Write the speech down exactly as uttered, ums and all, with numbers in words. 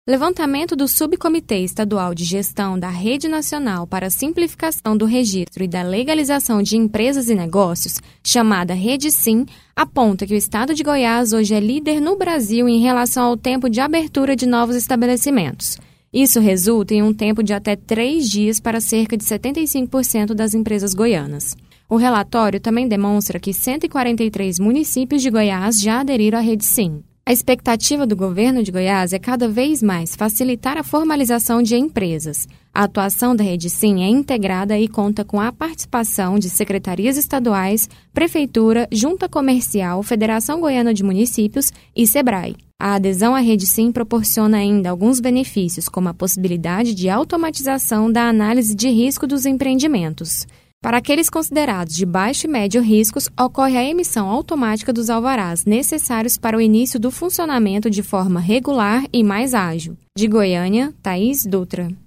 Levantamento do Subcomitê Estadual de Gestão da Rede Nacional para a Simplificação do Registro e da Legalização de Empresas e Negócios, chamada REDESIM, aponta que o estado de Goiás hoje é líder no Brasil em relação ao tempo de abertura de novos estabelecimentos. Isso resulta em um tempo de até três dias para cerca de setenta e cinco por cento das empresas goianas. O relatório também demonstra que cento e quarenta e três municípios de Goiás já aderiram à REDESIM. A expectativa do governo de Goiás é cada vez mais facilitar a formalização de empresas. A atuação da REDESIM é integrada e conta com a participação de secretarias estaduais, prefeitura, junta comercial, Federação Goiana de Municípios e SEBRAE. A adesão à REDESIM proporciona ainda alguns benefícios, como a possibilidade de automatização da análise de risco dos empreendimentos. Para aqueles considerados de baixo e médio riscos, ocorre a emissão automática dos alvarás necessários para o início do funcionamento de forma regular e mais ágil. De Goiânia, Thaís Dutra.